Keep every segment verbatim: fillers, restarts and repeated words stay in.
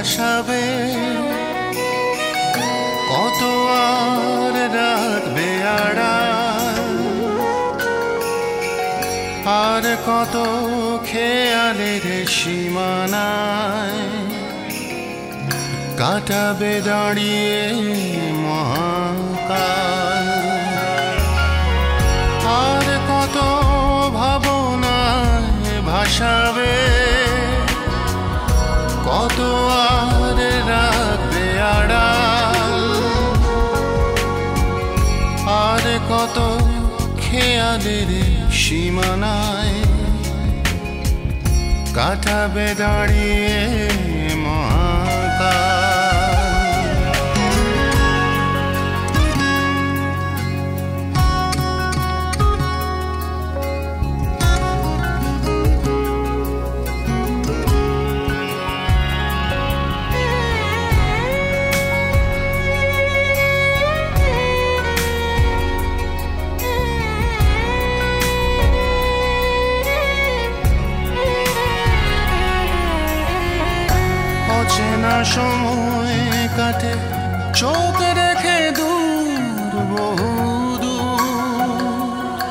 ভাসাবে, কত আর রাখবে আড়াল, আর কত খেয়ালের সীমানায় কাটাবে দাঁড়িয়ে মহাকাল, আর কত ভাবনায় ভাসাবে, কত আর রাখবে আড়াল, আর কত খেয়ালের সীমানায় কাটাবে দাঁড়িয়ে মহাকাল। অচেনা সময় কাটে চোখ রেখে দূর বহু দূর,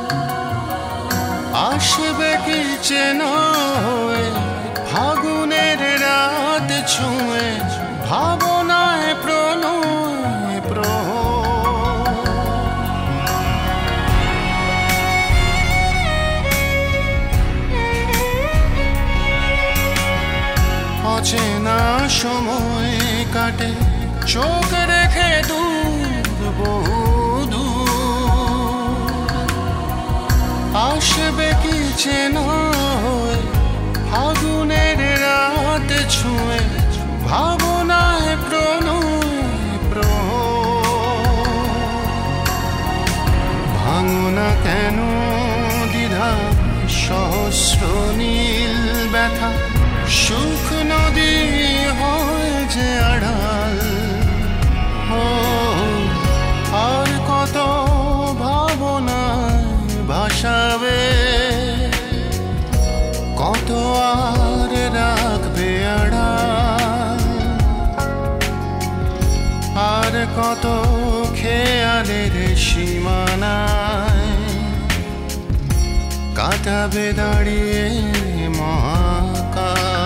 আসবে কি চেনা হয়ে ফাগুনের রাত ছুঁয়ে, ভাবনায় প্রণয় প্রহর, অচেনা সময় কাটে চোখ রেখে দূর বহু দূর, আসবে কি চেনা হয়ে ফাগুনের রাত ছুঁয়ে, ভাবনায় প্রণয় প্রহর। ভাঙনা কেন দ্বিধা সহস্র নীল ব্যথা, সুখ নদী হয় যে আড়াল, ও আর কত ভাবনায় ভাসাবে, কত আর রাখবে আড়াল, আর কত খেয়ালের সীমানায় কাটাবে দাঁড়িয়ে মহাকাল।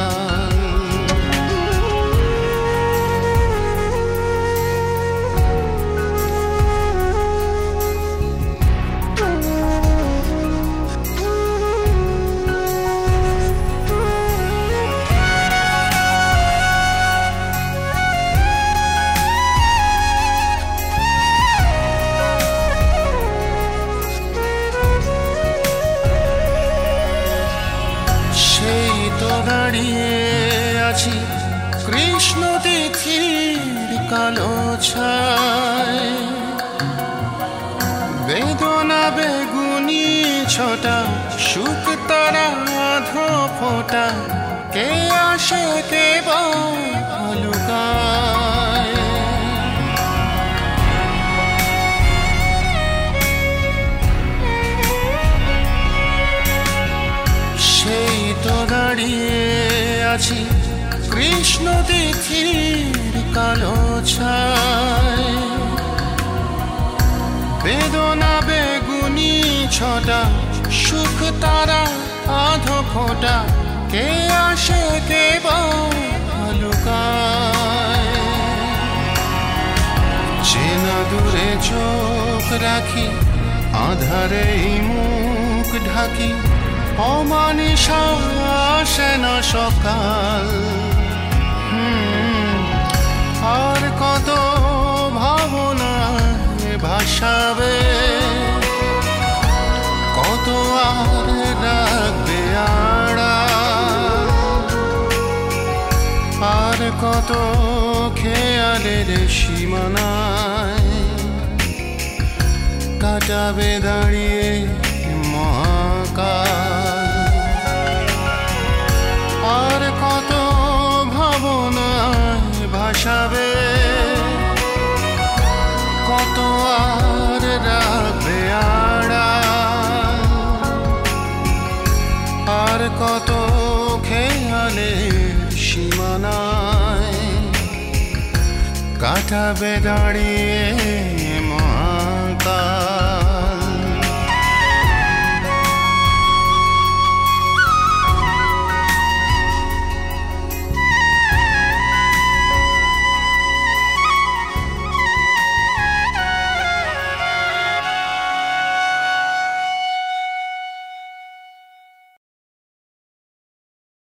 দাঁড়িয়ে আছি কৃষ্ণ তিথির কালো ছায়, বেদনা বেগুনি ছোটা, সুখ তারা আধো ফোটা, কে আসে কে বা লুকায়, সেই তো দাঁড়িয়ে আছি কৃষ্ণ তিথির কালো ছায়, বেদনা বেগুনি ছটা, সুখ তারা আধো ফোটা, কে আসে কে বা লুকায়। চেনা দূরে চোখ রাখি, আধারে মুখ ঢাকি, অমানিসা আসে না সকাল, আর কত ভাবনায় ভাসাবে, কত আর রাখবে আড়াল, আর কত খেয়ালের সীমানায় কাটাবে দাঁড়িয়ে মহাকাল, আর কত ভাবনায় ভাসাবে, কত আর রাখবে আড়াল, আর কত খেয়ালের সীমানায় কাটাবে দাঁড়িয়ে মহাকাশ।